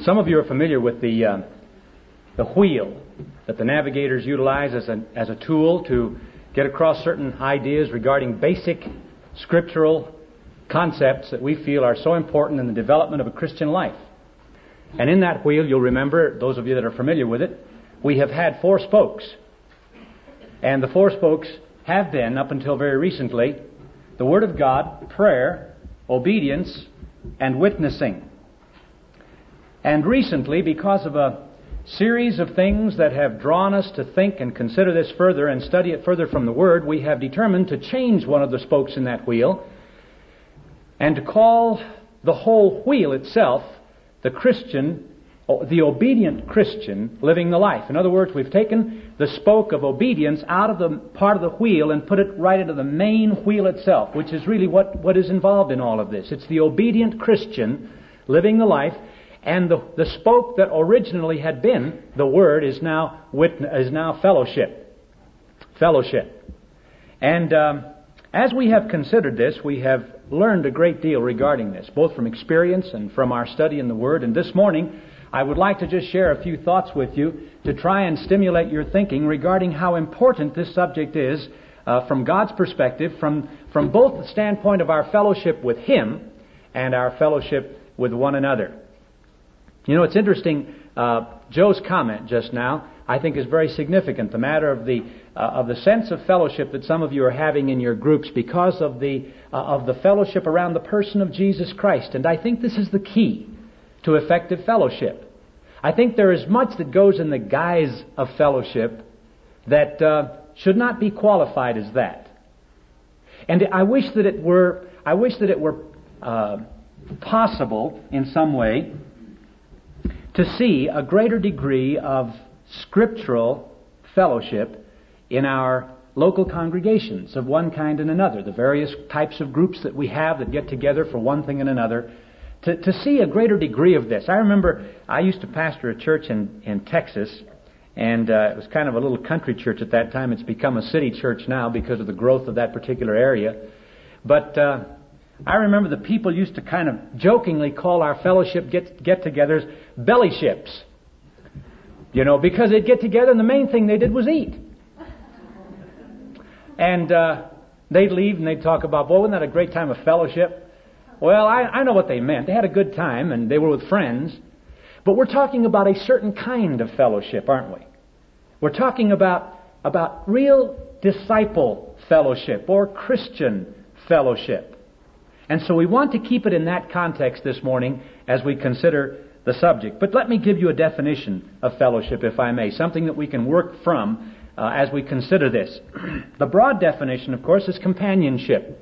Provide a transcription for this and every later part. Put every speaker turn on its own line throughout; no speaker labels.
Some of you are familiar with the wheel that the navigators utilize as a tool to get across certain ideas regarding basic scriptural concepts that we feel are so important in the development of a Christian life. And in that wheel, you'll remember, those of you that are familiar with it, we have had 4 spokes. And the 4 spokes have been, up until very recently, the Word of God, prayer, obedience, and witnessing. And recently, because of a series of things that have drawn us to think and consider this further and study it further from the Word, we have determined to change one of the spokes in that wheel and to call the whole wheel itself the Christian, the obedient Christian living the life. In other words, we've taken the spoke of obedience out of the part of the wheel and put it right into the main wheel itself, which is really what is involved in all of this. It's the obedient Christian living the life. And the spoke that originally had been the Word is now fellowship. Fellowship. And as we have considered this, we have learned a great deal regarding this, both from experience and from our study in the Word. And this morning, I would like to just share a few thoughts with you to try and stimulate your thinking regarding how important this subject is from God's perspective, from both the standpoint of our fellowship with Him and our fellowship with one another. You know, it's interesting, Joe's comment just now, I think, is very significant. The matter of the sense of fellowship that some of you are having in your groups because of the fellowship around the person of Jesus Christ. And I think this is the key to effective fellowship. I think there is much that goes in the guise of fellowship that should not be qualified as that. And I wish that it were possible in some way to see a greater degree of scriptural fellowship in our local congregations of one kind and another, the various types of groups that we have that get together for one thing and another, to see a greater degree of this. I remember I used to pastor a church in Texas, and it was kind of a little country church at that time. It's become a city church now because of the growth of that particular area. But I remember the people used to kind of jokingly call our fellowship get-togethers belly ships. You know, because they'd get together and the main thing they did was eat. And they'd leave and they'd talk about, boy, wasn't that a great time of fellowship? Well, I know what they meant. They had a good time and they were with friends. But we're talking about a certain kind of fellowship, aren't we? We're talking about real disciple fellowship or Christian fellowship. And so we want to keep it in that context this morning as we consider the subject. But let me give you a definition of fellowship, if I may, something that we can work from as we consider this. The broad definition, of course, is companionship.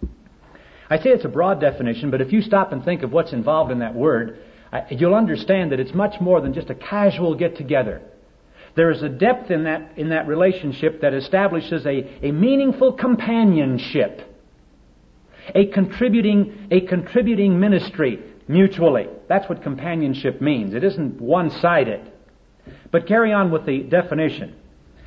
I say it's a broad definition, but if you stop and think of what's involved in that word, you'll understand that it's much more than just a casual get-together. There is a depth in that relationship that establishes a meaningful companionship. A contributing ministry mutually. That's what companionship means. It isn't one-sided. But carry on with the definition.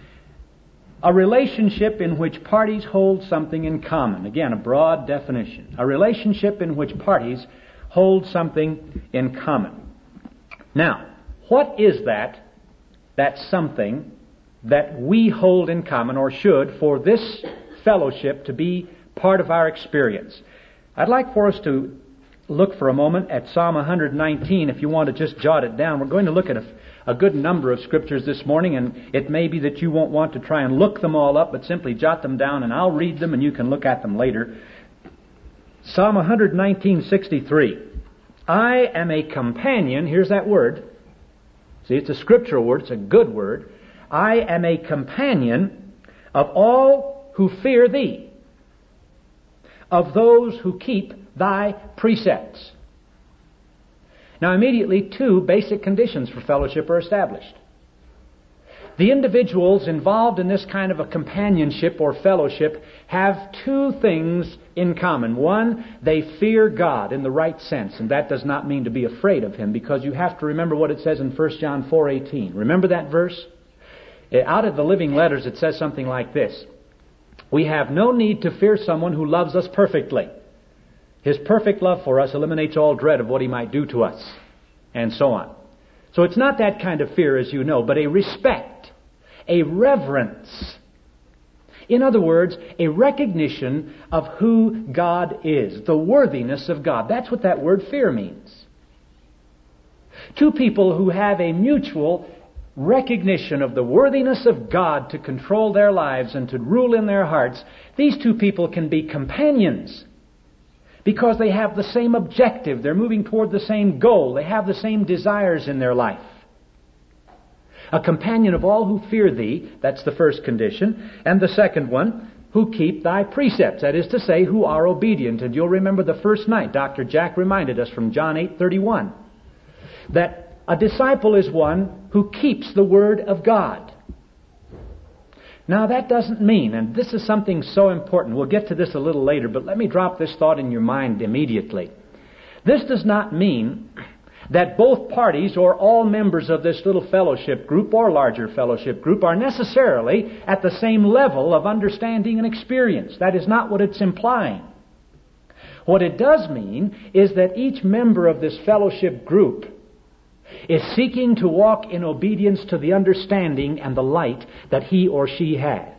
A relationship in which parties hold something in common. Again, a broad definition. A relationship in which parties hold something in common. Now, what is that something that we hold in common, or should, for this fellowship to be part of our experience? I'd like for us to look for a moment at Psalm 119, if you want to just jot it down. We're going to look at a good number of scriptures this morning, and it may be that you won't want to try and look them all up, but simply jot them down, and I'll read them, and you can look at them later. Psalm 119:63. I am a companion. Here's that word. See, it's a scriptural word. It's a good word. I am a companion of all who fear Thee, of those who keep Thy precepts. Now, immediately, 2 basic conditions for fellowship are established. The individuals involved in this kind of a companionship or fellowship have 2 things in common. One, they fear God in the right sense, and that does not mean to be afraid of Him, because you have to remember what it says in 1 John 4:18. Remember that verse? Out of the Living Letters, it says something like this. We have no need to fear someone who loves us perfectly. His perfect love for us eliminates all dread of what He might do to us, and so on. So it's not that kind of fear, as you know, but a respect, a reverence. In other words, a recognition of who God is, the worthiness of God. That's what that word fear means. Two people who have a mutual recognition of the worthiness of God to control their lives and to rule in their hearts, these two people can be companions because they have the same objective. They're moving toward the same goal. They have the same desires in their life. A companion of all who fear thee, that's the first condition. And the second one, who keep thy precepts, that is to say, who are obedient. And you'll remember the first night, Dr. Jack reminded us from John 8:31, that a disciple is one who keeps the Word of God. Now that doesn't mean, and this is something so important, we'll get to this a little later, but let me drop this thought in your mind immediately. This does not mean that both parties or all members of this little fellowship group or larger fellowship group are necessarily at the same level of understanding and experience. That is not what it's implying. What it does mean is that each member of this fellowship group is seeking to walk in obedience to the understanding and the light that he or she has.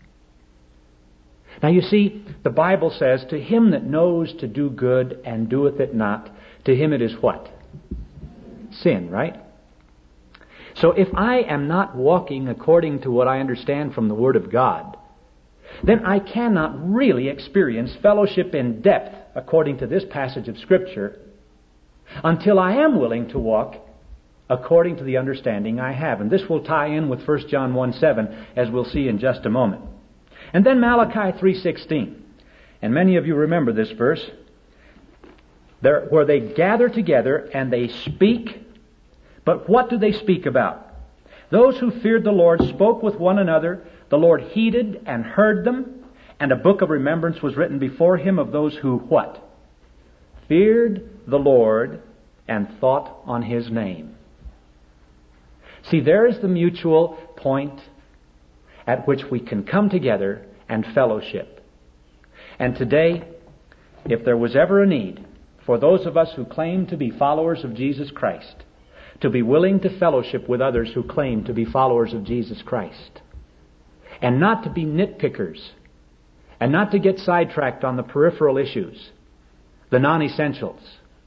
Now you see, the Bible says, to him that knows to do good and doeth it not, to him it is what? Sin, right? So if I am not walking according to what I understand from the Word of God, then I cannot really experience fellowship in depth according to this passage of Scripture until I am willing to walk according to the understanding I have. And this will tie in with 1 John 1:7, as we'll see in just a moment. And then Malachi 3:16. And many of you remember this verse, where they gather together and they speak. But what do they speak about? Those who feared the Lord spoke with one another. The Lord heeded and heard them. And a book of remembrance was written before him of those who what? Feared the Lord and thought on his name. See, there is the mutual point at which we can come together and fellowship. And today, if there was ever a need for those of us who claim to be followers of Jesus Christ to be willing to fellowship with others who claim to be followers of Jesus Christ, and not to be nitpickers, and not to get sidetracked on the peripheral issues, the non-essentials,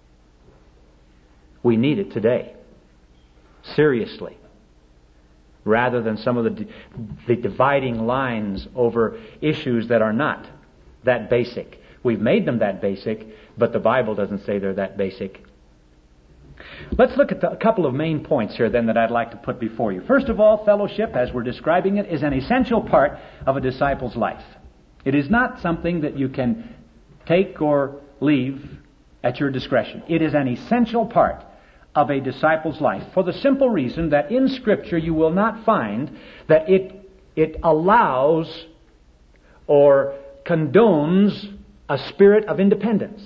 we need it today. Seriously. Rather than some of the dividing lines over issues that are not that basic. We've made them that basic, but the Bible doesn't say they're that basic. Let's look at a couple of main points here then that I'd like to put before you. First of all, fellowship, as we're describing it, is an essential part of a disciple's life. It is not something that you can take or leave at your discretion. It is an essential part of a disciple's life, for the simple reason that in Scripture you will not find that it allows or condones a spirit of independence.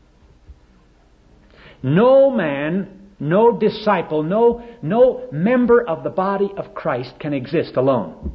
No man, no disciple, no member of the body of Christ can exist alone.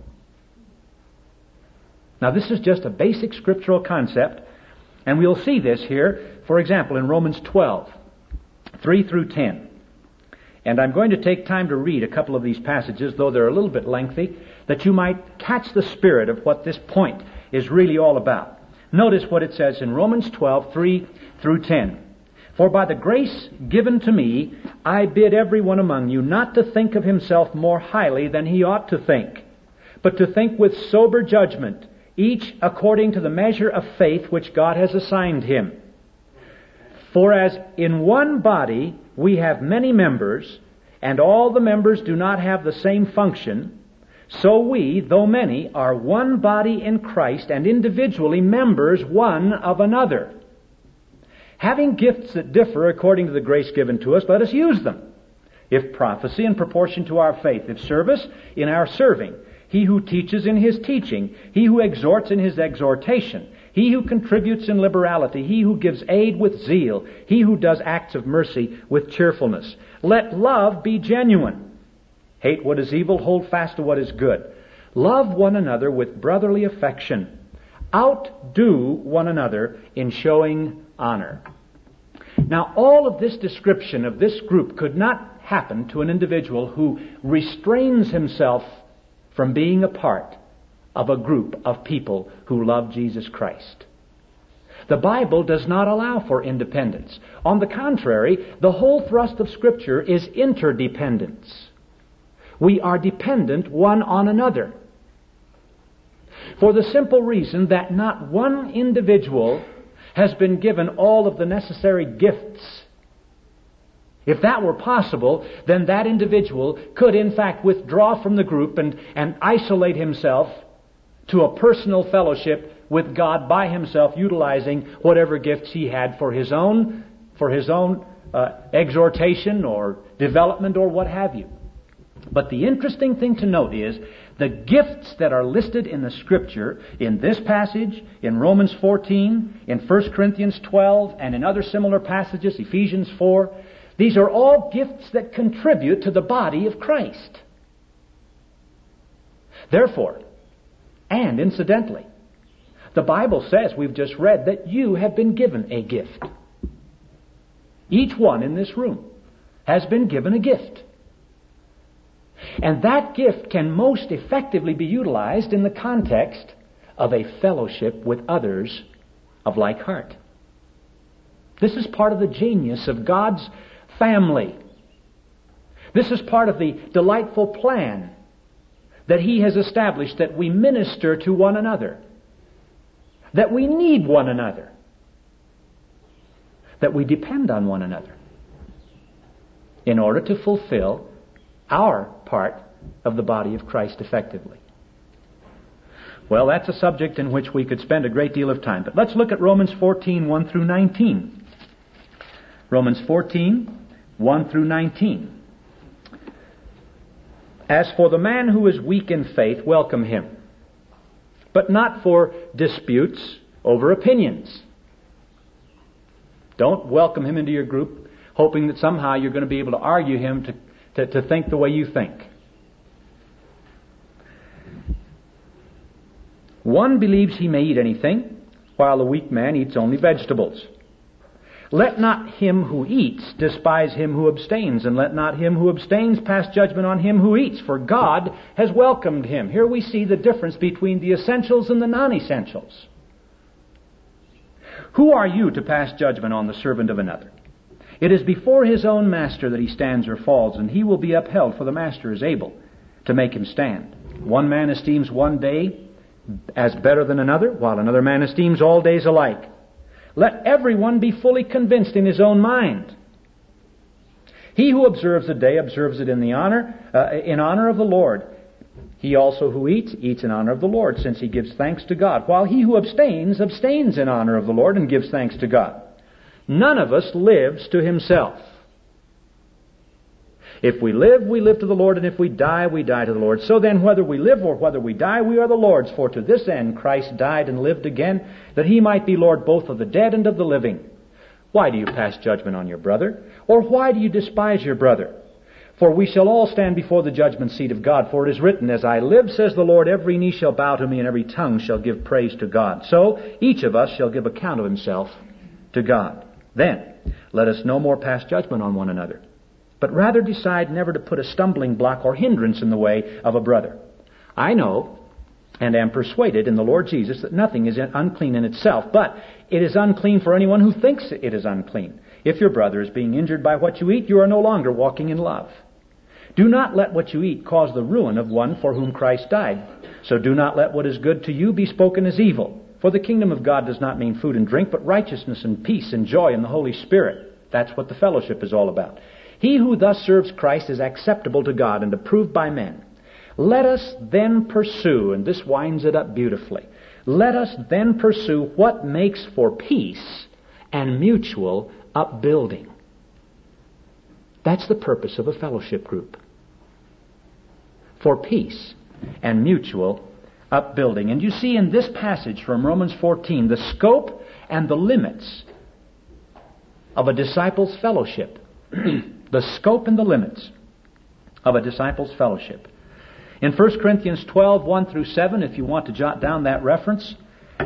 Now this is just a basic scriptural concept, and we'll see this here, for example, in Romans 12, 3 through 10. And I'm going to take time to read a couple of these passages, though they're a little bit lengthy, that you might catch the spirit of what this point is really all about. Notice what it says in Romans 12, 3 through 10. For by the grace given to me, I bid every one among you not to think of himself more highly than he ought to think, but to think with sober judgment, each according to the measure of faith which God has assigned him. For as in one body we have many members, and all the members do not have the same function, so we, though many, are one body in Christ, and individually members one of another. Having gifts that differ according to the grace given to us, let us use them. If prophecy, in proportion to our faith. If service, in our serving. He who teaches, in his teaching. He who exhorts, in his exhortation. He who contributes in liberality. He who gives aid with zeal. He who does acts of mercy with cheerfulness. Let love be genuine. Hate what is evil, hold fast to what is good. Love one another with brotherly affection. Outdo one another in showing honor. Now, all of this description of this group could not happen to an individual who restrains himself from being a part of a group of people who love Jesus Christ? The Bible does not allow for independence. On the contrary, the whole thrust of Scripture is interdependence. We are dependent one on another, for the simple reason that not one individual has been given all of the necessary gifts. If that were possible, then that individual could in fact withdraw from the group and isolate himself to a personal fellowship with God by himself, utilizing whatever gifts he had for his own exhortation or development or what have you. But the interesting thing to note is the gifts that are listed in the Scripture, in this passage, in Romans 14, in 1 Corinthians 12, and in other similar passages, Ephesians 4, these are all gifts that contribute to the body of Christ. Therefore, and incidentally, the Bible says, we've just read, that you have been given a gift. Each one in this room has been given a gift. And that gift can most effectively be utilized in the context of a fellowship with others of like heart. This is part of the genius of God's family. This is part of the delightful plan that He has established, that we minister to one another, that we need one another, that we depend on one another in order to fulfill our part of the body of Christ effectively. Well, that's a subject in which we could spend a great deal of time. But let's look at Romans 14, 1 through 19. Romans 14, 1 through 19. As for the man who is weak in faith, welcome him, but not for disputes over opinions. Don't welcome him into your group hoping that somehow you're going to be able to argue him to think the way you think. One believes he may eat anything, while the weak man eats only vegetables. Let not him who eats despise him who abstains, and let not him who abstains pass judgment on him who eats, for God has welcomed him. Here we see the difference between the essentials and the non-essentials. Who are you to pass judgment on the servant of another? It is before his own master that he stands or falls, and he will be upheld, for the master is able to make him stand. One man esteems one day as better than another, while another man esteems all days alike. Let everyone be fully convinced in his own mind. He who observes a day observes it in honor of the Lord. He also who eats, eats in honor of the Lord, since he gives thanks to God, while he who abstains, abstains in honor of the Lord and gives thanks to God. None of us lives to himself. If we live, we live to the Lord, and if we die, we die to the Lord. So then, whether we live or whether we die, we are the Lord's. For to this end Christ died and lived again, that he might be Lord both of the dead and of the living. Why do you pass judgment on your brother? Or why do you despise your brother? For we shall all stand before the judgment seat of God. For it is written, As I live, says the Lord, every knee shall bow to me, and every tongue shall give praise to God. So each of us shall give account of himself to God. Then let us no more pass judgment on one another, but rather decide never to put a stumbling block or hindrance in the way of a brother. I know and am persuaded in the Lord Jesus that nothing is unclean in itself, but it is unclean for anyone who thinks it is unclean. If your brother is being injured by what you eat, you are no longer walking in love. Do not let what you eat cause the ruin of one for whom Christ died. So do not let what is good to you be spoken as evil. For the kingdom of God does not mean food and drink, but righteousness and peace and joy in the Holy Spirit. That's what the fellowship is all about. He who thus serves Christ is acceptable to God and approved by men. Let us then pursue, and this winds it up beautifully, let us then pursue what makes for peace and mutual upbuilding. That's the purpose of a fellowship group. For peace and mutual upbuilding. And you see in this passage from Romans 14 the scope and the limits of a disciple's fellowship. The scope and the limits of a disciple's fellowship. In 1 Corinthians 12, 1 through 7, if you want to jot down that reference,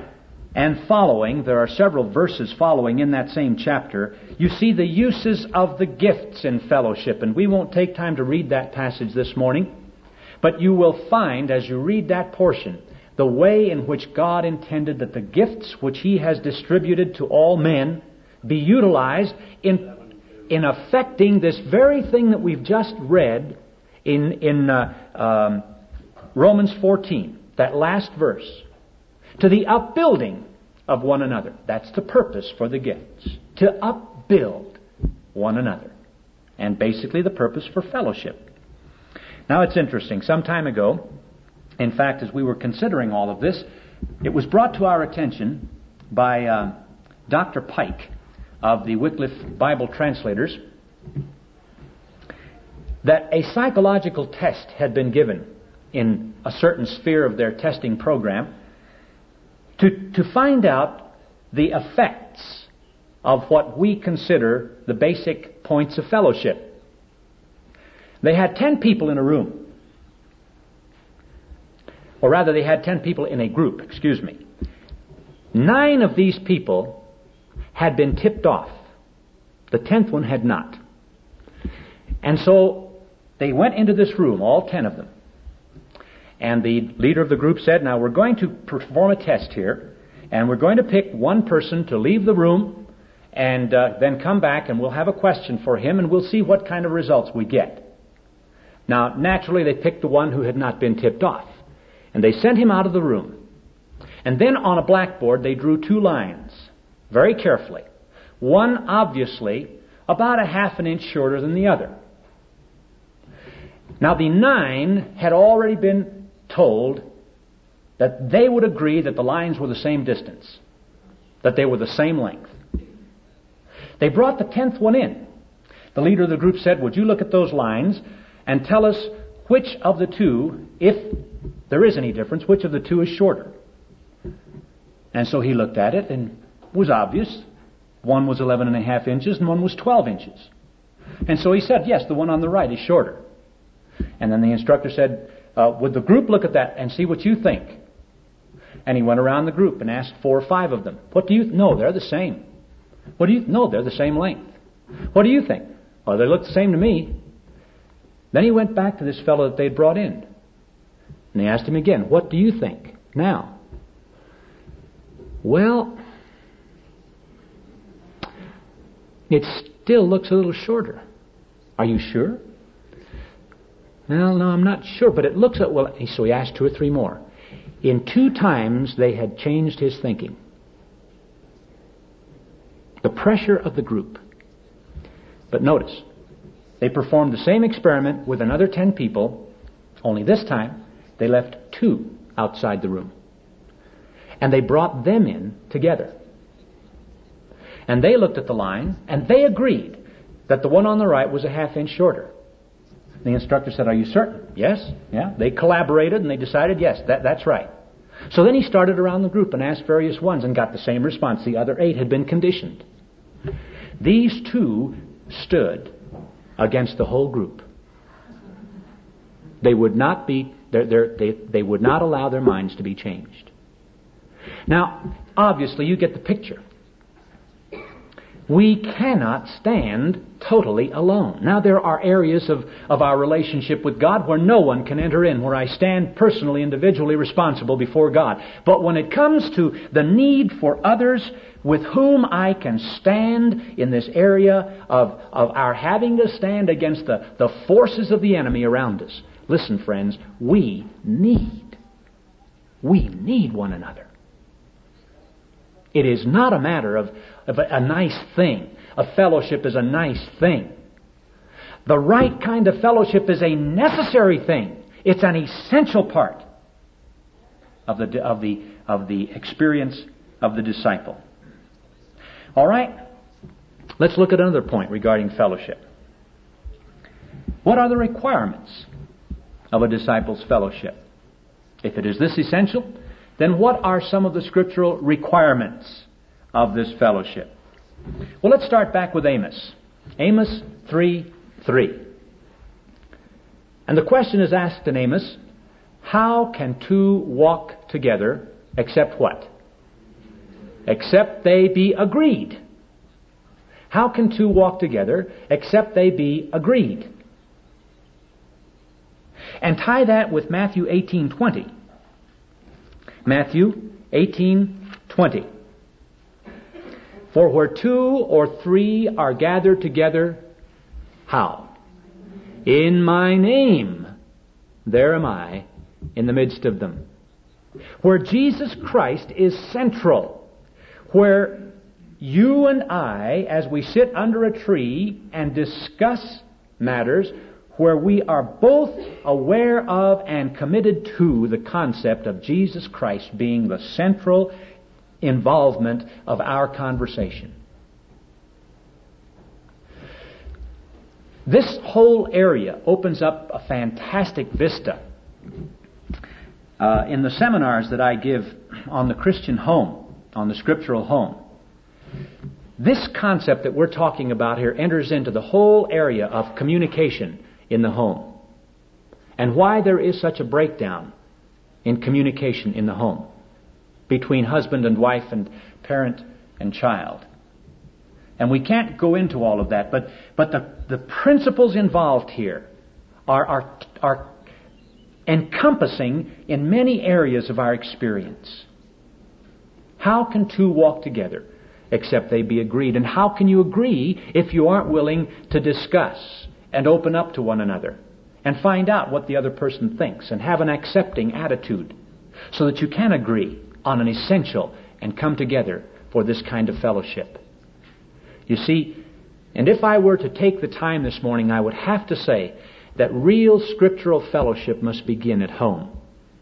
and following, there are several verses following in that same chapter, you see the uses of the gifts in fellowship. And we won't take time to read that passage this morning, but you will find as you read that portion the way in which God intended that the gifts which He has distributed to all men be utilized in affecting this very thing that we've just read in Romans 14, that last verse, to the upbuilding of one another. That's the purpose for the gifts, to upbuild one another, and basically the purpose for fellowship. Now it's interesting. Some time ago, in fact, as we were considering all of this, it was brought to our attention by Dr. Pike of the Wycliffe Bible Translators that a psychological test had been given in a certain sphere of their testing program to find out the effects of what we consider the basic points of fellowship. They had 10 people in a room. Or rather, they had 10 people in a group, 9 of these people had been tipped off. The 10th one had not. And so they went into this room, all 10 of them. And the leader of the group said, now we're going to perform a test here, and we're going to pick one person to leave the room, and then come back and we'll have a question for him, and we'll see what kind of results we get. Now, naturally, they picked the one who had not been tipped off. And they sent him out of the room. And then on a blackboard, they drew 2 lines, very carefully. One, obviously, about a half an inch shorter than the other. Now, the 9 had already been told that they would agree that the lines were the same distance, that they were the same length. They brought the 10th one in. The leader of the group said, would you look at those lines and tell us which of the 2, if there is any difference, which of the 2 is shorter? And so he looked at it, and it was obvious. One was 11.5 inches and one was 12 inches. And so he said, yes, the one on the right is shorter. And then the instructor said, would the group look at that and see what you think? And he went around the group and asked 4 or 5 of them, what do you... No, they're the same. What do you... No, they're the same length. What do you think? Oh, they look the same to me. Then he went back to this fellow that they'd brought in. And they asked him again, what do you think now? Well, it still looks a little shorter. Are you sure? Well, no, I'm not sure, but it looks at... Well, so he asked 2 or 3 more. In 2 times, they had changed his thinking. The pressure of the group. But notice, they performed the same experiment with another 10 people, only this time they left 2 outside the room. And they brought them in together. And they looked at the line, and they agreed that the one on the right was a half inch shorter. The instructor said, are you certain? Yes. Yeah. They collaborated, and they decided, yes, that's right. So then he started around the group and asked various ones and got the same response. The other 8 had been conditioned. These 2 stood against the whole group. They would not be... They would not allow their minds to be changed. Now, obviously, you get the picture. We cannot stand totally alone. Now, there are areas of our relationship with God where no one can enter in, where I stand personally, individually responsible before God. But when it comes to the need for others with whom I can stand in this area of our having to stand against the forces of the enemy around us, listen, friends, we need one another. It is not a matter of a nice thing. A fellowship is a nice thing. The right kind of fellowship is a necessary thing. It's an essential part of the experience of the disciple. All right? Let's look at another point regarding fellowship. What are the requirements of a disciple's fellowship? If it is this essential, then what are some of the scriptural requirements of this fellowship? Well, let's start back with Amos. Amos 3:3. And the question is asked in Amos, how can 2 walk together except what? except they be agreed? How can two walk together except they be agreed? And tie that with Matthew 18:20. Matthew 18:20. For where two or three are gathered together, how? In my name, there am I in the midst of them. Where Jesus Christ is central, where you and I, as we sit under a tree and discuss matters, where we are both aware of and committed to the concept of Jesus Christ being the central involvement of our conversation. This whole area opens up a fantastic vista. In the seminars that I give on the Christian home, on the scriptural home, this concept that we're talking about here enters into the whole area of communication in the home, and why there is such a breakdown in communication in the home between husband and wife and parent and child. And we can't go into all of that, but the principles involved here are encompassing in many areas of our experience. How can two walk together except they be agreed? And how can you agree if you aren't willing to discuss and open up to one another and find out what the other person thinks and have an accepting attitude so that you can agree on an essential and come together for this kind of fellowship? You see, and if I were to take the time this morning, I would have to say that real scriptural fellowship must begin at home.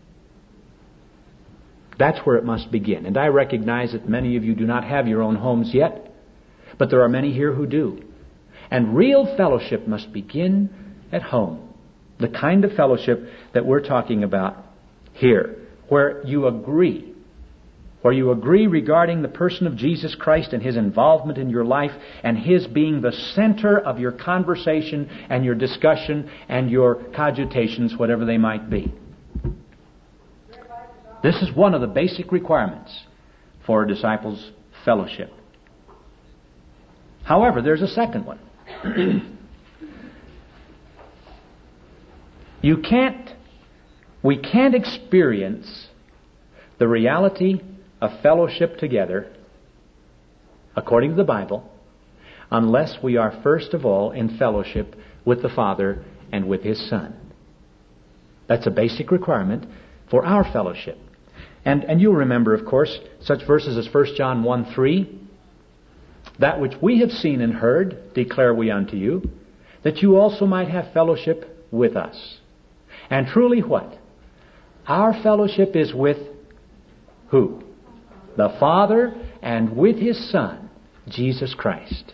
That's where it must begin. And I recognize that many of you do not have your own homes yet, but there are many here who do. And real fellowship must begin at home. The kind of fellowship that we're talking about here, where you agree regarding the person of Jesus Christ and His involvement in your life and His being the center of your conversation and your discussion and your cogitations, whatever they might be. This is one of the basic requirements for a disciples' fellowship. However, there's a second one. We can't experience the reality of fellowship together, according to the Bible, unless we are first of all in fellowship with the Father and with His Son. That's a basic requirement for our fellowship. And you'll remember, of course, such verses as 1 John 1:3. That which we have seen and heard declare we unto you, that you also might have fellowship with us. And truly what? Our fellowship is with who? The Father and with His Son, Jesus Christ.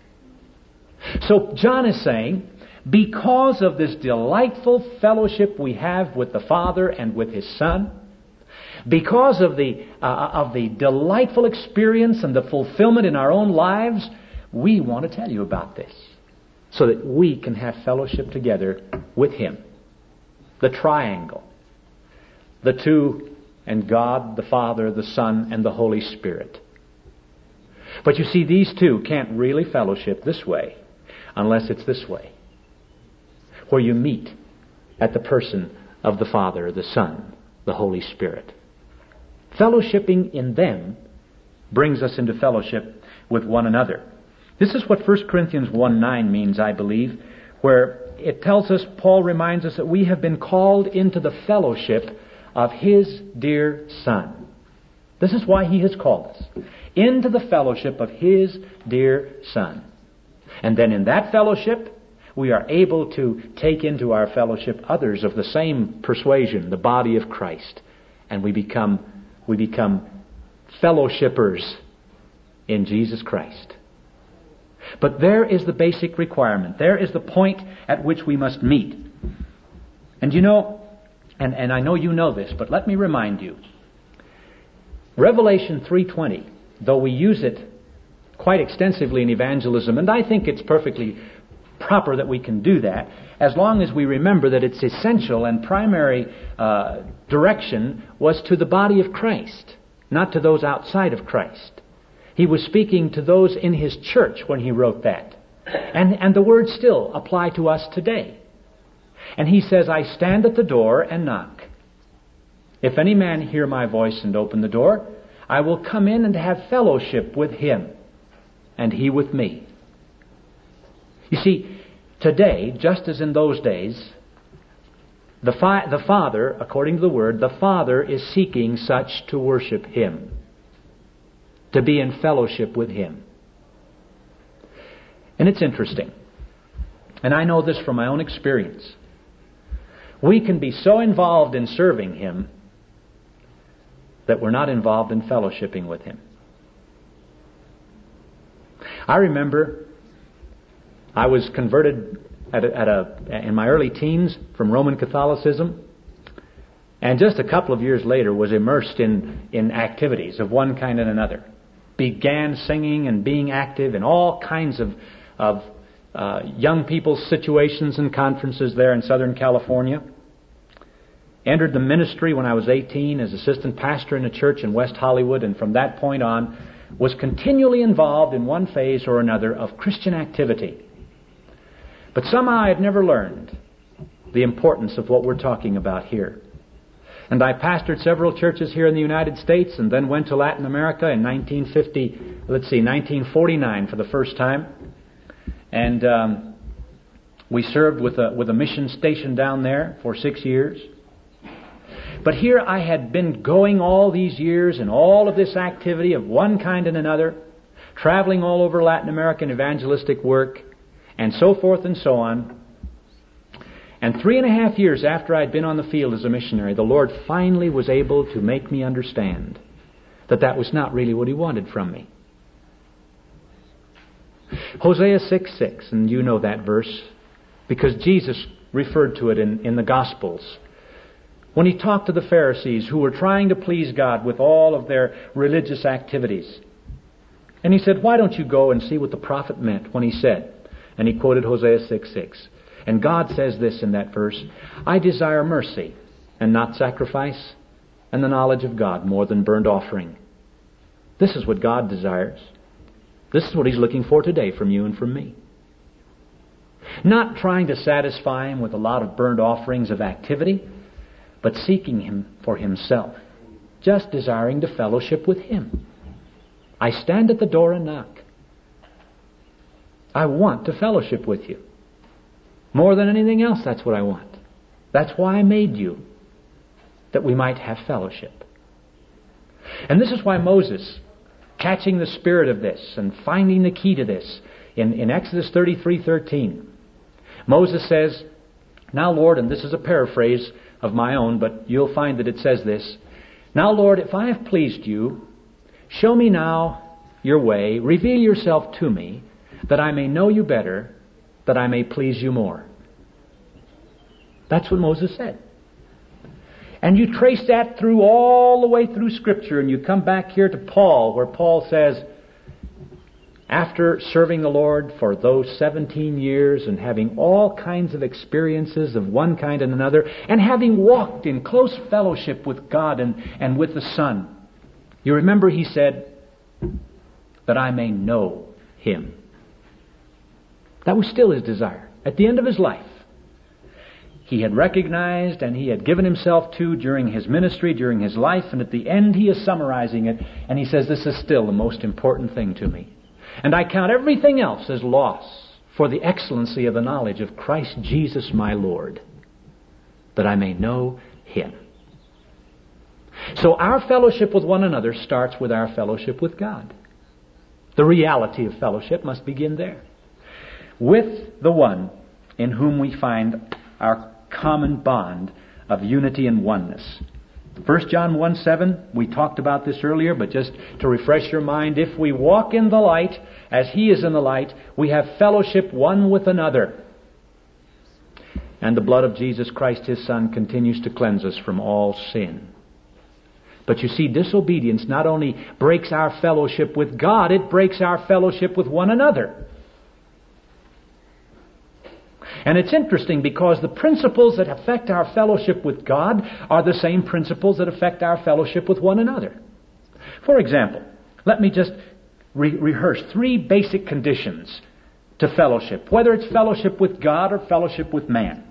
So John is saying, because of this delightful fellowship we have with the Father and with His Son, because of the delightful experience and the fulfillment in our own lives, we want to tell you about this so that we can have fellowship together with Him. The triangle. The two and God, the Father, the Son, and the Holy Spirit. But you see, these two can't really fellowship this way unless it's this way, where you meet at the person of the Father, the Son, the Holy Spirit. Fellowshipping in them brings us into fellowship with one another. This is what 1 Corinthians 1:9 means, I believe, where it tells us, Paul reminds us that we have been called into the fellowship of His dear Son. This is why He has called us into the fellowship of His dear Son. And then in that fellowship, we are able to take into our fellowship others of the same persuasion, the body of Christ. And we become fellowshippers in Jesus Christ. But there is the basic requirement. There is the point at which we must meet. And you know, and I know you know this, but let me remind you. Revelation 3:20, though we use it quite extensively in evangelism, and I think it's perfectly proper that we can do that, as long as we remember that its essential and primary direction was to the body of Christ, not to those outside of Christ. He was speaking to those in his church when he wrote that. And the words still apply to us today. And he says, I stand at the door and knock. If any man hear my voice and open the door, I will come in and have fellowship with him, and he with me. You see, today, just as in those days, the Father, according to the Word, the Father is seeking such to worship him, to be in fellowship with him. And it's interesting, and I know this from my own experience. We can be so involved in serving him that we're not involved in fellowshipping with him. I remember I was converted in my early teens from Roman Catholicism, and just a couple of years later was immersed in activities of one kind and another. Began singing and being active in all kinds of young people's situations and conferences there in Southern California. Entered the ministry when I was 18 as assistant pastor in a church in West Hollywood, and from that point on was continually involved in one phase or another of Christian activity. But somehow I had never learned the importance of what we're talking about here. And I pastored several churches here in the United States, and then went to Latin America in 1949 for the first time. And we served with a mission station down there for 6 years. But here I had been going all these years in all of this activity of one kind and another, traveling all over Latin America in evangelistic work, and so forth and so on. And 3.5 years after I'd been on the field as a missionary, the Lord finally was able to make me understand that that was not really what He wanted from me. Hosea 6:6, and you know that verse, because Jesus referred to it in the Gospels. When He talked to the Pharisees who were trying to please God with all of their religious activities. And He said, why don't you go and see what the prophet meant when he said, and he quoted Hosea 6:6. And God says this in that verse, I desire mercy and not sacrifice, and the knowledge of God more than burnt offering. This is what God desires. This is what He's looking for today from you and from me. Not trying to satisfy Him with a lot of burnt offerings of activity, but seeking Him for Himself, just desiring to fellowship with Him. I stand at the door and knock. I want to fellowship with you. More than anything else, that's what I want. That's why I made you, that we might have fellowship. And this is why Moses, catching the spirit of this and finding the key to this, in Exodus 33:13, Moses says, now Lord, and this is a paraphrase of my own, but you'll find that it says this, now Lord, if I have pleased you, show me now your way, reveal yourself to me, that I may know you better, that I may please you more. That's what Moses said. And you trace that through all the way through Scripture, and you come back here to Paul, where Paul says, after serving the Lord for those 17 years and having all kinds of experiences of one kind and another, and having walked in close fellowship with God and with the Son, you remember he said, that I may know Him. That was still his desire. At the end of his life, he had recognized and he had given himself to during his ministry, during his life, and at the end he is summarizing it, and he says, this is still the most important thing to me. And I count everything else as loss for the excellency of the knowledge of Christ Jesus my Lord, that I may know Him. So our fellowship with one another starts with our fellowship with God. The reality of fellowship must begin there, with the one in whom we find our common bond of unity and oneness. 1 John 1:7, we talked about this earlier, but just to refresh your mind, if we walk in the light as He is in the light, we have fellowship one with another. And the blood of Jesus Christ, His Son, continues to cleanse us from all sin. But you see, disobedience not only breaks our fellowship with God, it breaks our fellowship with one another. And it's interesting because the principles that affect our fellowship with God are the same principles that affect our fellowship with one another. For example, let me just rehearse three basic conditions to fellowship, whether it's fellowship with God or fellowship with man.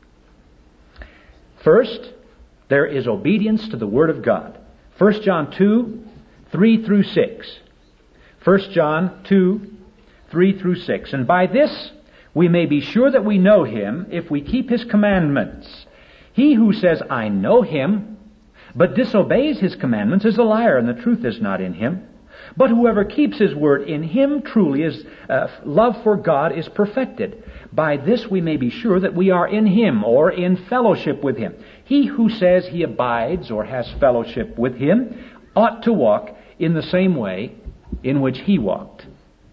First, there is obedience to the Word of God. 1 John 2, 3 through 6. 1 John 2, 3 through 6. And by this we may be sure that we know Him if we keep His commandments. He who says, I know Him, but disobeys His commandments is a liar, and the truth is not in him. But whoever keeps His word, in him truly is love for God is perfected. By this we may be sure that we are in Him, or in fellowship with Him. He who says he abides or has fellowship with Him ought to walk in the same way in which He walked.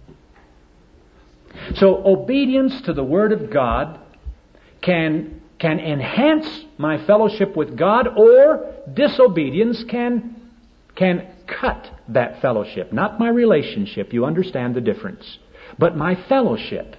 So obedience to the Word of God can enhance my fellowship with God, or disobedience can cut that fellowship. Not my relationship, you understand the difference, but my fellowship.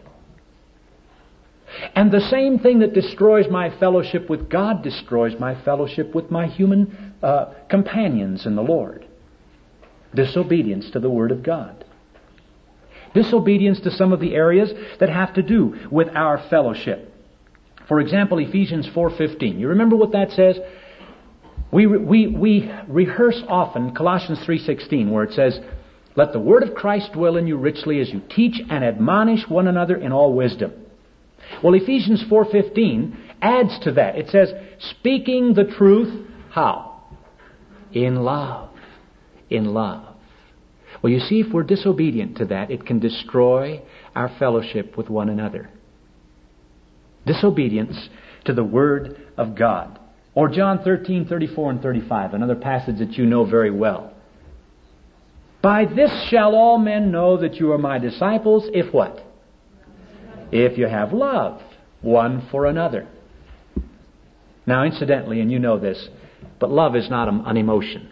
And the same thing that destroys my fellowship with God destroys my fellowship with my human companions in the Lord. Disobedience to the Word of God. Disobedience to some of the areas that have to do with our fellowship. For example, Ephesians 4:15. You remember what that says? We rehearse often Colossians 3:16, where it says, let the word of Christ dwell in you richly as you teach and admonish one another in all wisdom. Well, Ephesians 4:15 adds to that. It says, speaking the truth, how? In love. In love. Well, you see, if we're disobedient to that, it can destroy our fellowship with one another. Disobedience to the Word of God. Or John 13:34 and 35, another passage that you know very well. By this shall all men know that you are my disciples, if what? If you have love one for another. Now, incidentally, and you know this, but love is not an emotion.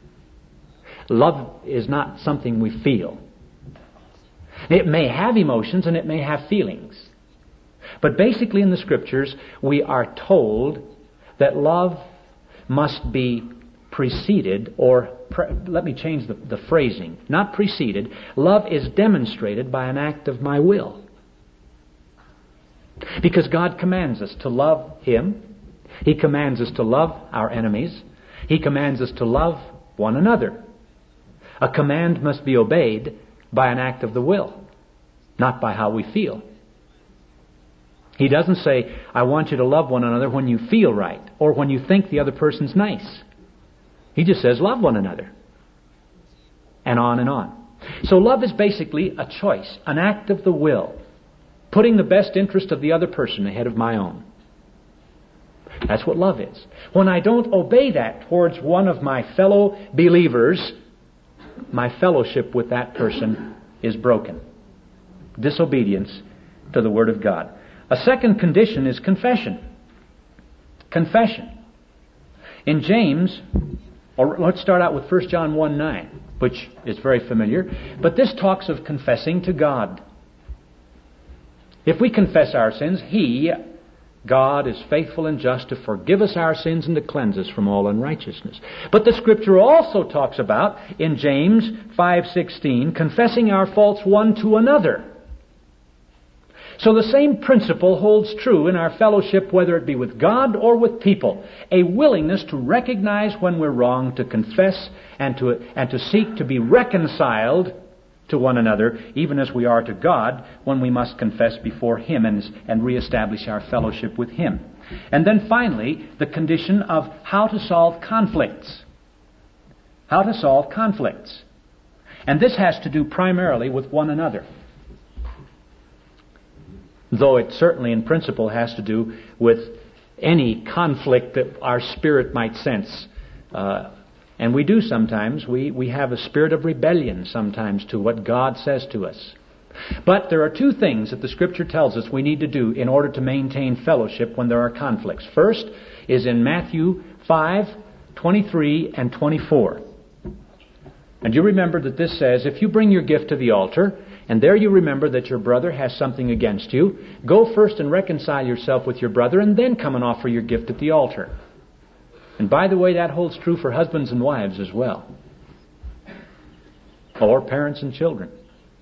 Love is not something we feel. It may have emotions and it may have feelings. But basically in the Scriptures, we are told that love must be preceded, or let me change the phrasing. Not preceded. Love is demonstrated by an act of my will. Because God commands us to love Him. He commands us to love our enemies. He commands us to love one another. A command must be obeyed by an act of the will, not by how we feel. He doesn't say, I want you to love one another when you feel right, or when you think the other person's nice. He just says, love one another. And on and on. So love is basically a choice, an act of the will, putting the best interest of the other person ahead of my own. That's what love is. When I don't obey that towards one of my fellow believers, my fellowship with that person is broken. Disobedience to the Word of God. A second condition is confession. Confession. In James, or let's start out with 1 John 1:9, which is very familiar, but this talks of confessing to God. If we confess our sins, He, God, is faithful and just to forgive us our sins and to cleanse us from all unrighteousness. But the Scripture also talks about, in James 5:16, confessing our faults one to another. So the same principle holds true in our fellowship, whether it be with God or with people. A willingness to recognize when we're wrong, to confess, and to seek to be reconciled to one another, even as we are to God, when we must confess before Him and reestablish our fellowship with Him. And then finally, the condition of how to solve conflicts. How to solve conflicts. And this has to do primarily with one another. Though it certainly in principle has to do with any conflict that our spirit might sense. And we do sometimes. We have a spirit of rebellion sometimes to what God says to us. But there are two things that the Scripture tells us we need to do in order to maintain fellowship when there are conflicts. First is in Matthew 5:23 and 24. And you remember that this says, if you bring your gift to the altar, and there you remember that your brother has something against you, go first and reconcile yourself with your brother, and then come and offer your gift at the altar. And by the way, that holds true for husbands and wives as well. or parents and children.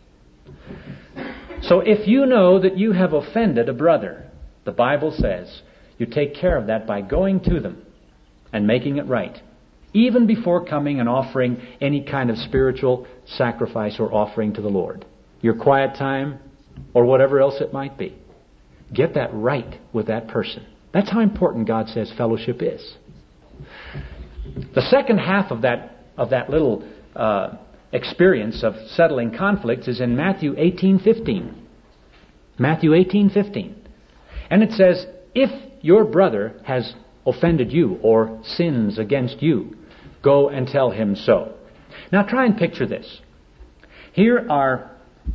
So if you know that you have offended a brother, the Bible says you take care of that by going to them and making it right, even before coming and offering any kind of spiritual sacrifice or offering to the Lord. Your quiet time or whatever else it might be. Get that right with that person. That's how important God says fellowship is. The second half of that little experience of settling conflicts is in Matthew 18:15. Matthew 18:15. And it says, if your brother has offended you or sins against you, go and tell him so. Now try and picture this. Here are,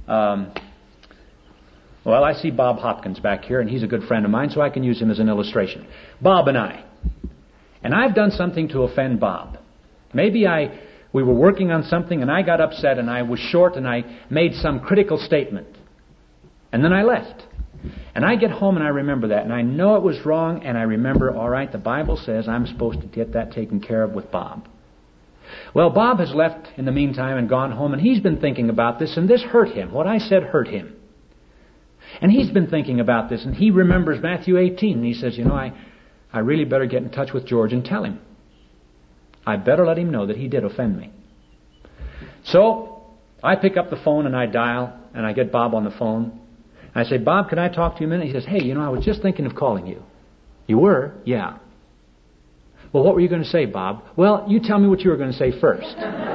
I see Bob Hopkins back here, and he's a good friend of mine, so I can use him as an illustration. Bob and I. And I've done something to offend Bob. Maybe we were working on something and I got upset and I was short and I made some critical statement. And then I left. And I get home and I remember that and I know it was wrong and I remember, all right, the Bible says I'm supposed to get that taken care of with Bob. Well, Bob has left in the meantime and gone home and he's been thinking about this and this hurt him. What I said hurt him. And he's been thinking about this and he remembers Matthew 18 and he says, I really better get in touch with George and tell him. I better let him know that he did offend me. So I pick up the phone and I dial and I get Bob on the phone. I say, Bob, can I talk to you a minute? He says, hey, I was just thinking of calling you. You were? Yeah. Well, what were you going to say, Bob? Well, you tell me what you were going to say first.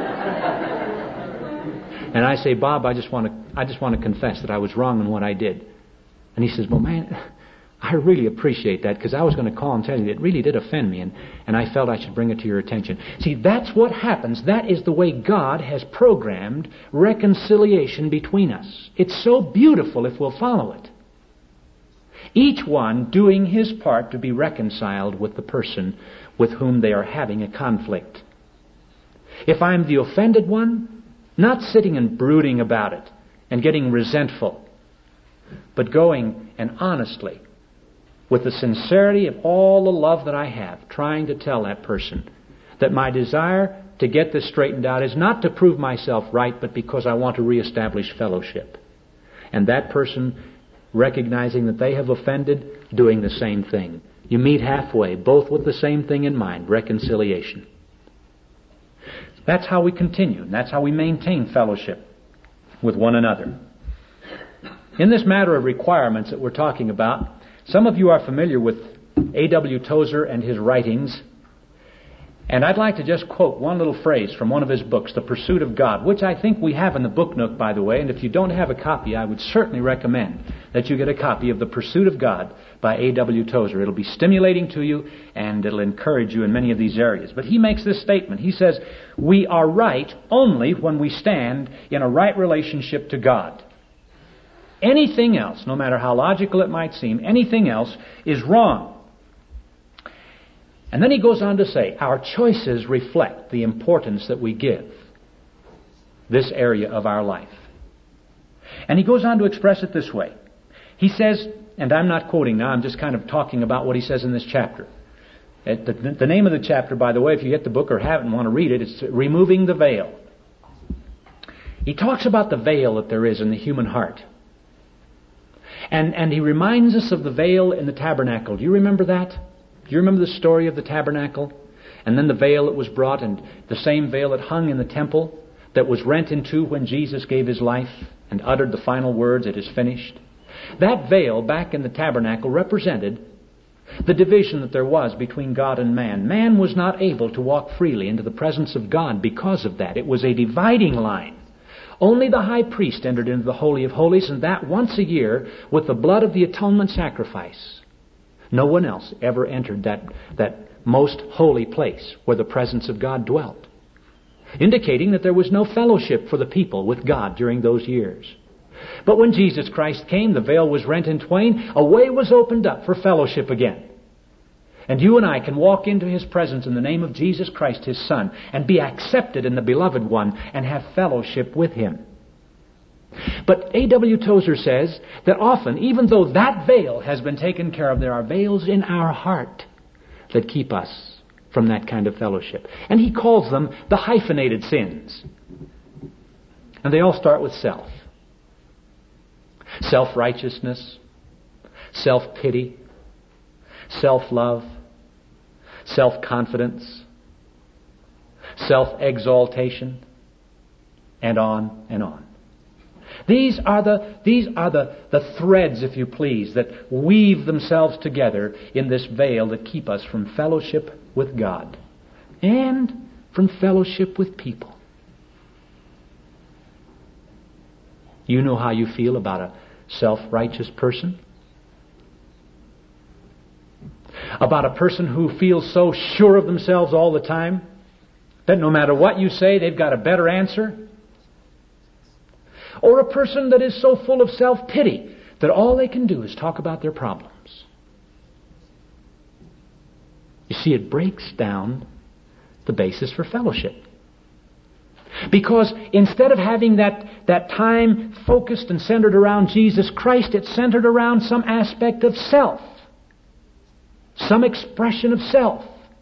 And I say, Bob, I just want to confess that I was wrong in what I did. And he says, well, man, I really appreciate that because I was going to call and tell you that it really did offend me and I felt I should bring it to your attention. See, that's what happens. That is the way God has programmed reconciliation between us. It's so beautiful if we'll follow it. Each one doing his part to be reconciled with the person with whom they are having a conflict. If I'm the offended one, not sitting and brooding about it and getting resentful, but going and honestly, with the sincerity of all the love that I have, trying to tell that person that my desire to get this straightened out is not to prove myself right, but because I want to reestablish fellowship. And that person, recognizing that they have offended, doing the same thing. You meet halfway, both with the same thing in mind, reconciliation. That's how we continue. And that's how we maintain fellowship with one another. In this matter of requirements that we're talking about, some of you are familiar with A.W. Tozer and his writings. And I'd like to just quote one little phrase from one of his books, The Pursuit of God, which I think we have in the Book Nook, by the way. And if you don't have a copy, I would certainly recommend that you get a copy of The Pursuit of God by A.W. Tozer. It'll be stimulating to you and it'll encourage you in many of these areas. But he makes this statement. He says, we are right only when we stand in a right relationship to God. Anything else, no matter how logical it might seem, anything else is wrong. And then he goes on to say, our choices reflect the importance that we give this area of our life. And he goes on to express it this way. He says, and I'm not quoting now, I'm just kind of talking about what he says in this chapter. The name of the chapter, by the way, if you get the book or haven't want to read it, it's Removing the Veil. He talks about the veil that there is in the human heart. And he reminds us of the veil in the tabernacle. Do you remember that? Do you remember the story of the tabernacle? And then the veil that was brought, and the same veil that hung in the temple, that was rent in two when Jesus gave his life and uttered the final words, it is finished. That veil back in the tabernacle represented the division that there was between God and man. Man was not able to walk freely into the presence of God because of that. It was a dividing line. Only the high priest entered into the Holy of Holies, and that once a year with the blood of the atonement sacrifice. No one else ever entered that most holy place where the presence of God dwelt, indicating that there was no fellowship for the people with God during those years. But when Jesus Christ came, the veil was rent in twain, a way was opened up for fellowship again. And you and I can walk into His presence in the name of Jesus Christ, His Son, and be accepted in the Beloved One and have fellowship with Him. But A.W. Tozer says that often, even though that veil has been taken care of, there are veils in our heart that keep us from that kind of fellowship. And he calls them the hyphenated sins. And they all start with self. Self-righteousness, self-pity, self-love, self-confidence, self-exaltation, and on and on. These are the threads, if you please, that weave themselves together in this veil that keep us from fellowship with God and from fellowship with people. You know how you feel about a self-righteous person? About a person who feels so sure of themselves all the time that no matter what you say, they've got a better answer? Or a person that is so full of self-pity that all they can do is talk about their problems? You see, it breaks down the basis for fellowship. Because instead of having that time focused and centered around Jesus Christ, it's centered around some aspect of self. Some expression of self.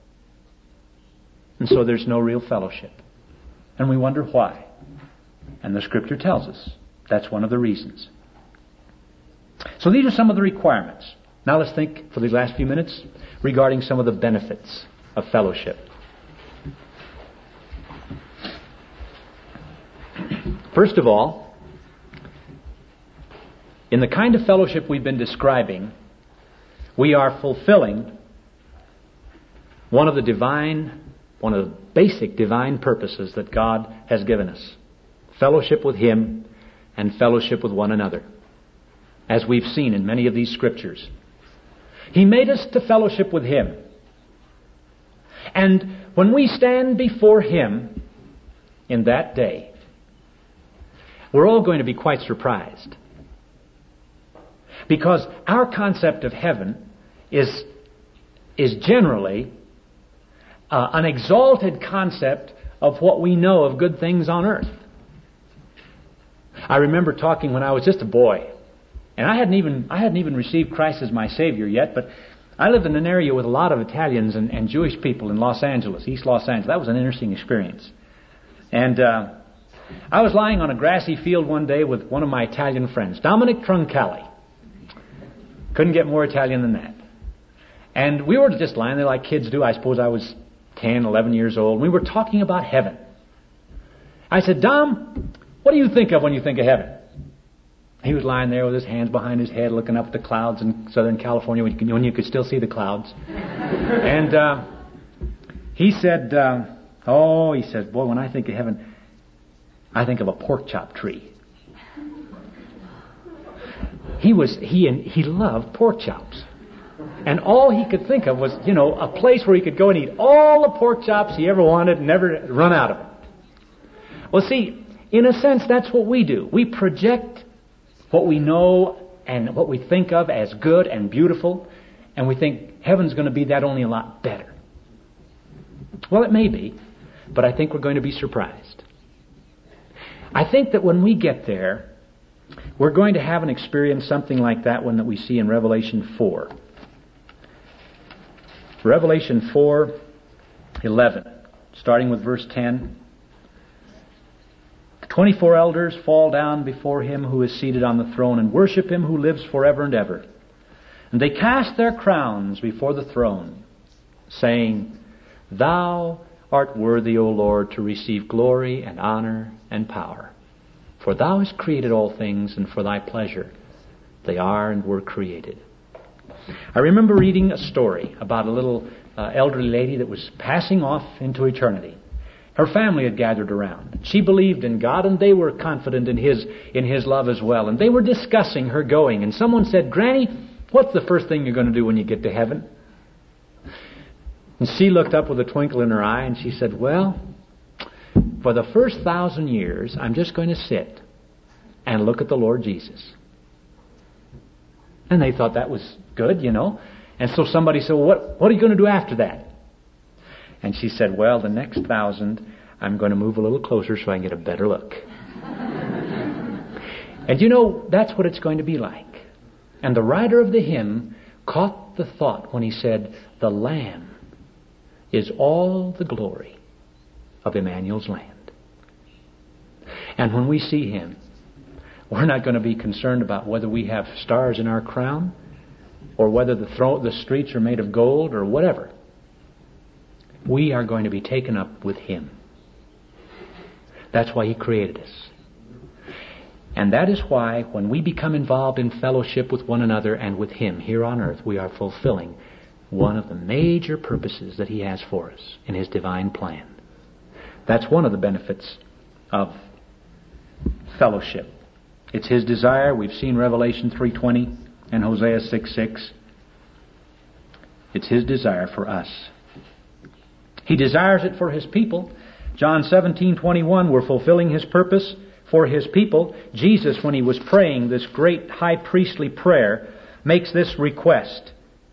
And so there's no real fellowship. And we wonder why. And the Scripture tells us that's one of the reasons. So these are some of the requirements. Now let's think for these last few minutes regarding some of the benefits of fellowship. First of all, in the kind of fellowship we've been describing, we are fulfilling one of the basic divine purposes that God has given us. Fellowship with Him and fellowship with one another, as we've seen in many of these Scriptures. He made us to fellowship with Him. And when we stand before Him in that day, we're all going to be quite surprised. Because our concept of heaven is generally an exalted concept of what we know of good things on earth. I remember talking when I was just a boy, and I hadn't even received Christ as my Savior yet, but I lived in an area with a lot of Italians and Jewish people in Los Angeles, East Los Angeles. That was an interesting experience. And I was lying on a grassy field one day with one of my Italian friends, Dominic Troncalli. Couldn't get more Italian than that. And we were just lying there like kids do. I suppose I was 10, 11 years old. We were talking about heaven. I said, Dom, what do you think of when you think of heaven? He was lying there with his hands behind his head looking up at the clouds in Southern California when you could still see the clouds. And he said, boy, when I think of heaven, I think of a pork chop tree. He loved pork chops. And all he could think of was, a place where he could go and eat all the pork chops he ever wanted and never run out of them. Well, see, in a sense, that's what we do. We project what we know and what we think of as good and beautiful, and we think heaven's going to be that, only a lot better. Well, it may be, but I think we're going to be surprised. I think that when we get there, we're going to have an experience something like that one that we see in Revelation 4. Revelation 4:11, starting with verse 10. The 24 elders fall down before Him who is seated on the throne and worship Him who lives forever and ever. And they cast their crowns before the throne, saying, Thou art worthy, O Lord, to receive glory and honor and power. For Thou hast created all things, and for Thy pleasure they are and were created. I remember reading a story about a little elderly lady that was passing off into eternity. Her family had gathered around. She believed in God, and they were confident in His love as well. And they were discussing her going. And someone said, Granny, what's the first thing you're going to do when you get to heaven? And she looked up with a twinkle in her eye, and she said, well, for the first 1,000 years, I'm just going to sit and look at the Lord Jesus. And they thought that was good, And so somebody said, well, what are you going to do after that? And she said, well, the next 1,000, I'm going to move a little closer so I can get a better look. And that's what it's going to be like. And the writer of the hymn caught the thought when he said, the Lamb is all the glory of Emmanuel's land. And when we see Him, we're not going to be concerned about whether we have stars in our crown or whether the streets are made of gold or whatever. We are going to be taken up with Him. That's why He created us. And that is why when we become involved in fellowship with one another and with Him here on earth, we are fulfilling one of the major purposes that He has for us in His divine plan. That's one of the benefits of fellowship. It's His desire. We've seen Revelation 3:20 and Hosea 6:6. It's His desire for us. He desires it for His people. John 17:21, we're fulfilling His purpose for His people. Jesus, when He was praying this great high priestly prayer, makes this request.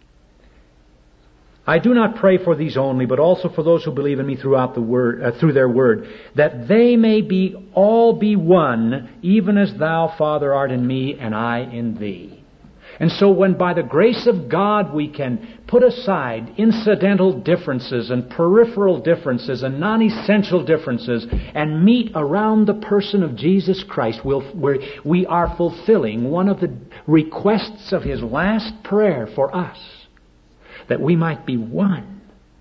I do not pray for these only, but also for those who believe in me throughout the word, through their word, that they may all be one, even as Thou, Father, art in me, and I in Thee. And so when by the grace of God we can put aside incidental differences and peripheral differences and non-essential differences and meet around the person of Jesus Christ, we are fulfilling one of the requests of His last prayer for us, that we might be one,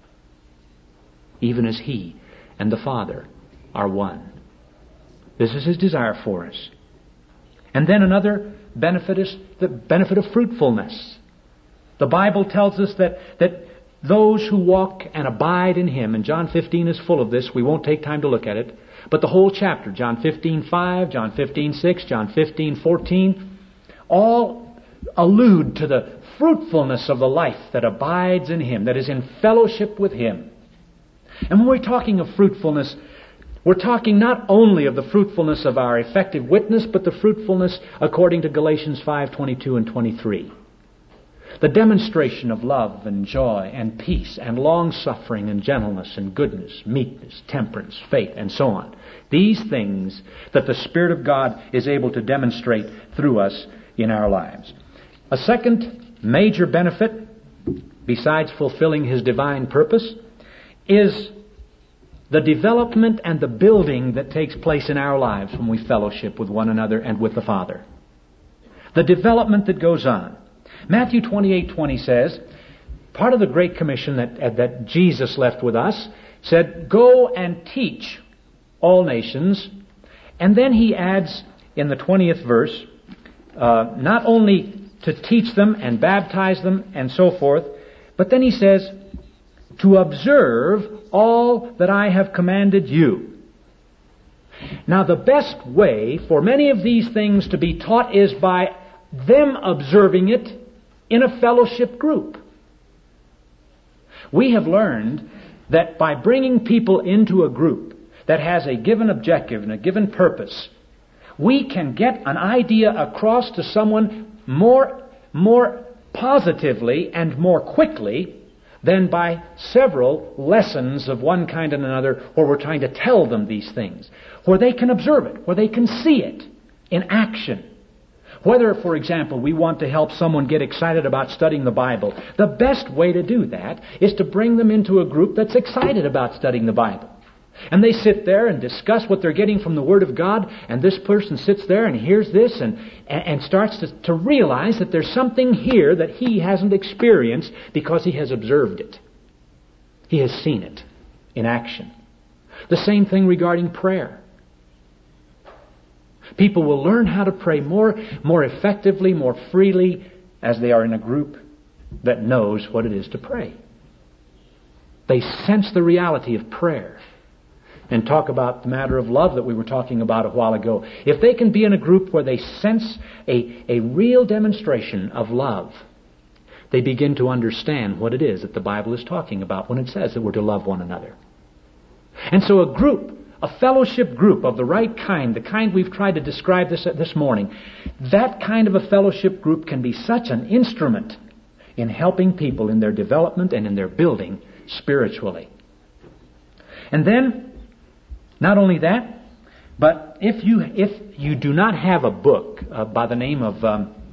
even as He and the Father are one. This is His desire for us. And then another benefit is the benefit of fruitfulness. The Bible tells us that those who walk and abide in Him, and John 15 is full of this, we won't take time to look at it, but the whole chapter, John 15:5, John 15:6, John 15:14, all allude to the fruitfulness of the life that abides in Him, that is in fellowship with Him. And when we're talking of fruitfulness, we're talking not only of the fruitfulness of our effective witness, but the fruitfulness according to Galatians 5:22 and 23. The demonstration of love and joy and peace and long-suffering and gentleness and goodness, meekness, temperance, faith, and so on. These things that the Spirit of God is able to demonstrate through us in our lives. A second major benefit, besides fulfilling His divine purpose, is the development and the building that takes place in our lives when we fellowship with one another and with the Father. The development that goes on. Matthew 28:20 says, part of the Great Commission that Jesus left with us, said, go and teach all nations. And then He adds in the 20th verse, not only to teach them and baptize them and so forth, but then He says, to observe all that I have commanded you. Now, the best way for many of these things to be taught is by them observing it in a fellowship group. We have learned that by bringing people into a group that has a given objective and a given purpose, we can get an idea across to someone more positively and more quickly than by several lessons of one kind and another where we're trying to tell them these things, where they can observe it, where they can see it in action. Whether, for example, we want to help someone get excited about studying the Bible, the best way to do that is to bring them into a group that's excited about studying the Bible. And they sit there and discuss what they're getting from the Word of God, and this person sits there and hears this and starts to realize that there's something here that he hasn't experienced because he has observed it. He has seen it in action. The same thing regarding prayer. People will learn how to pray more effectively, more freely, as they are in a group that knows what it is to pray. They sense the reality of prayer. And talk about the matter of love that we were talking about a while ago. If they can be in a group where they sense a real demonstration of love, they begin to understand what it is that the Bible is talking about when it says that we're to love one another. And so a group, a fellowship group of the right kind, the kind we've tried to describe this morning, that kind of a fellowship group can be such an instrument in helping people in their development and in their building spiritually. And then, not only that, but if you do not have a book by the name of,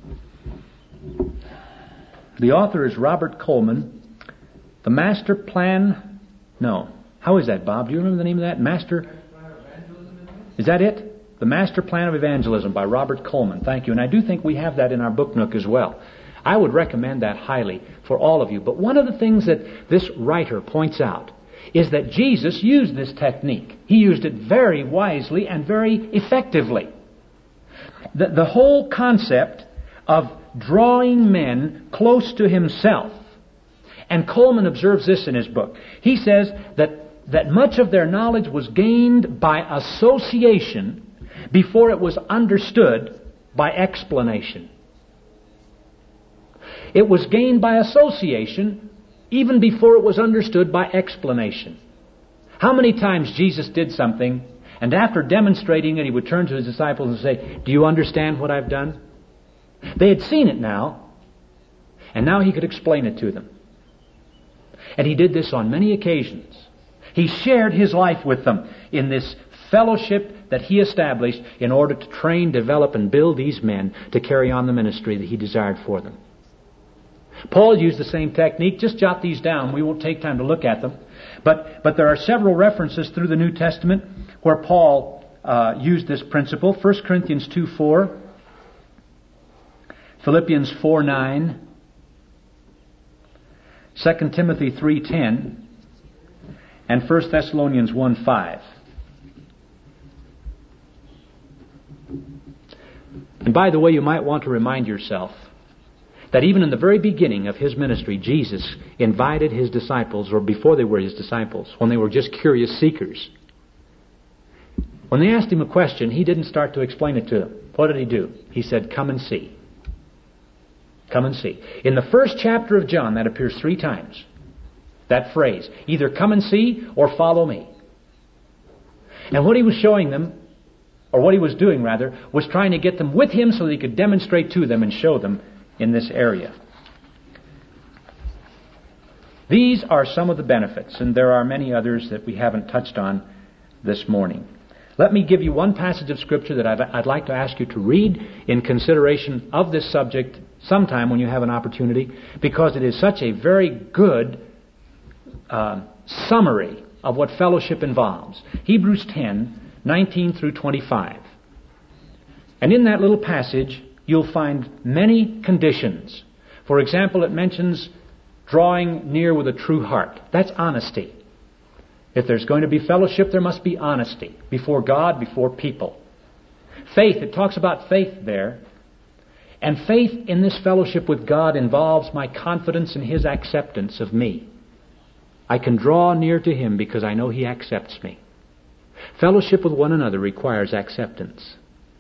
the author is Robert Coleman, The Master Plan, no. How is that, Bob? Do you remember the name of that? Master? Is that it? The Master Plan of Evangelism by Robert Coleman. Thank you. And I do think we have that in our book nook as well. I would recommend that highly for all of you. But one of the things that this writer points out is that Jesus used this technique. He used it very wisely and very effectively. The whole concept of drawing men close to himself. And Coleman observes this in his book. He says that much of their knowledge was gained by association before it was understood by explanation. It was gained by association even before it was understood by explanation. How many times Jesus did something, and after demonstrating it, he would turn to his disciples and say, "Do you understand what I've done?" They had seen it now, and now he could explain it to them. And he did this on many occasions. He shared his life with them in this fellowship that he established in order to train, develop, and build these men to carry on the ministry that he desired for them. Paul used the same technique. Just jot these down. We won't take time to look at them. But there are several references through the New Testament where Paul used this principle. 1 Corinthians 2:4, Philippians 4:9, 2 Timothy 3:10, and 1 Thessalonians 1:5. And by the way, you might want to remind yourself that even in the very beginning of his ministry, Jesus invited his disciples, or before they were his disciples, when they were just curious seekers. When they asked him a question, he didn't start to explain it to them. What did he do? He said, "Come and see." Come and see. In the first chapter of John, that appears 3 times. That phrase, either come and see or follow me. And what he was showing them, or what he was doing rather, was trying to get them with him so that he could demonstrate to them and show them in this area. These are some of the benefits, and there are many others that we haven't touched on this morning. Let me give you one passage of Scripture that I'd like to ask you to read in consideration of this subject sometime when you have an opportunity, because it is such a very good summary of what fellowship involves. Hebrews 10:19 through 25. And in that little passage, you'll find many conditions. For example, it mentions drawing near with a true heart. That's honesty. If there's going to be fellowship, there must be honesty before God, before people. Faith, it talks about faith there. And faith in this fellowship with God involves my confidence in His acceptance of me. I can draw near to Him because I know He accepts me. Fellowship with one another requires acceptance.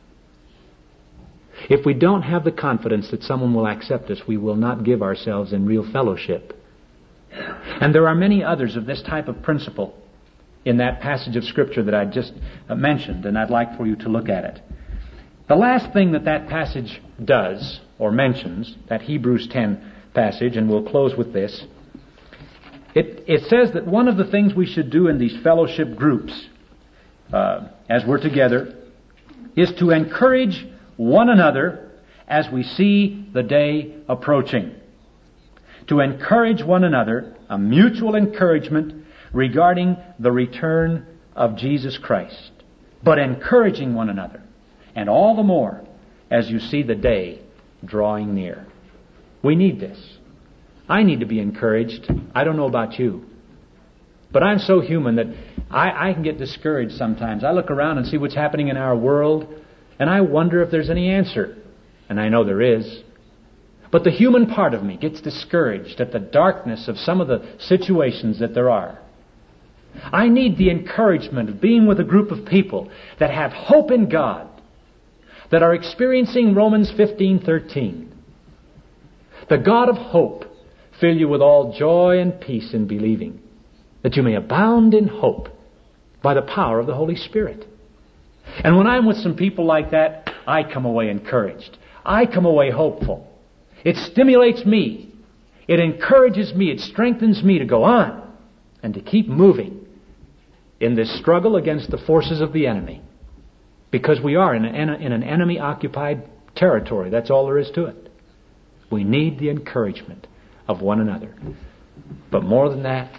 If we don't have the confidence that someone will accept us, we will not give ourselves in real fellowship. And there are many others of this type of principle in that passage of Scripture that I just mentioned, and I'd like for you to look at it. The last thing that passage does, or mentions, that Hebrews 10 passage, and we'll close with this, it says that one of the things we should do in these fellowship groups, as we're together, is to encourage one another as we see the day approaching. To encourage one another, a mutual encouragement regarding the return of Jesus Christ. But encouraging one another, and all the more as you see the day drawing near. We need this. I need to be encouraged. I don't know about you. But I'm so human that I can get discouraged sometimes. I look around and see what's happening in our world, and I wonder if there's any answer. And I know there is. But the human part of me gets discouraged at the darkness of some of the situations that there are. I need the encouragement of being with a group of people that have hope in God, that are experiencing Romans 15:13. The God of hope fill you with all joy and peace in believing, that you may abound in hope by the power of the Holy Spirit. And when I'm with some people like that, I come away encouraged. I come away hopeful. It stimulates me. It encourages me. It strengthens me to go on and to keep moving in this struggle against the forces of the enemy. Because we are in an enemy-occupied territory. That's all there is to it. We need the encouragement of one another. But more than that,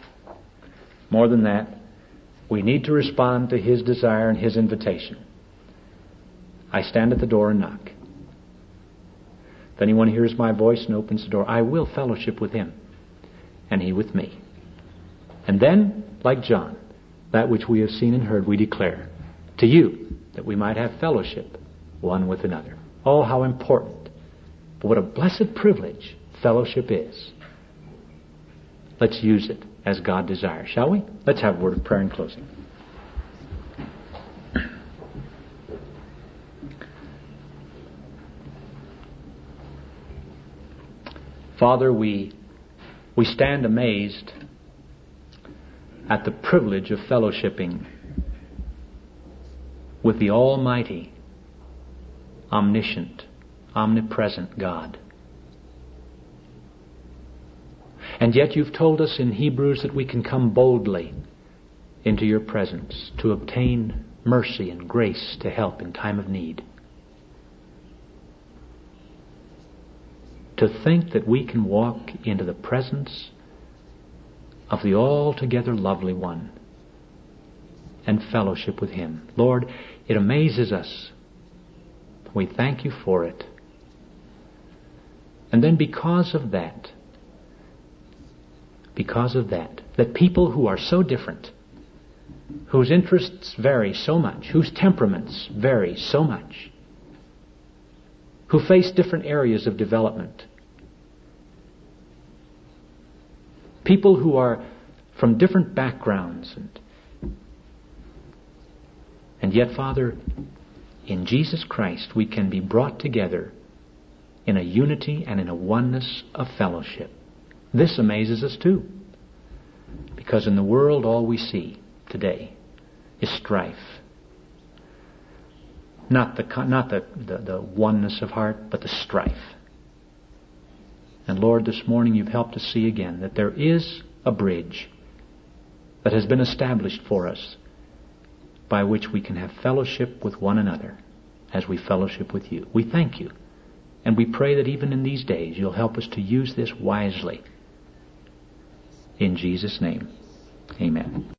we need to respond to His desire and His invitation. I stand at the door and knock. If anyone hears my voice and opens the door, I will fellowship with him, and he with me. And then, like John, that which we have seen and heard we declare to you, that we might have fellowship one with another. Oh, how important. But what a blessed privilege fellowship is. Let's use it as God desires, shall we? Let's have a word of prayer in closing. Father, we stand amazed at the privilege of fellowshipping with the Almighty, omniscient, omnipresent God. And yet you've told us in Hebrews that we can come boldly into your presence to obtain mercy and grace to help in time of need. To think that we can walk into the presence of the altogether lovely one and fellowship with him. Lord, it amazes us. We thank you for it. And then because of that, that people who are so different, whose interests vary so much, whose temperaments vary so much, who face different areas of development, people who are from different backgrounds, and yet, Father, in Jesus Christ we can be brought together in a unity and in a oneness of fellowship. This amazes us too, because in the world all we see today is strife. Not the oneness of heart, but the strife. And Lord, this morning you've helped us see again that there is a bridge that has been established for us by which we can have fellowship with one another as we fellowship with you. We thank you, and we pray that even in these days you'll help us to use this wisely. In Jesus' name, amen.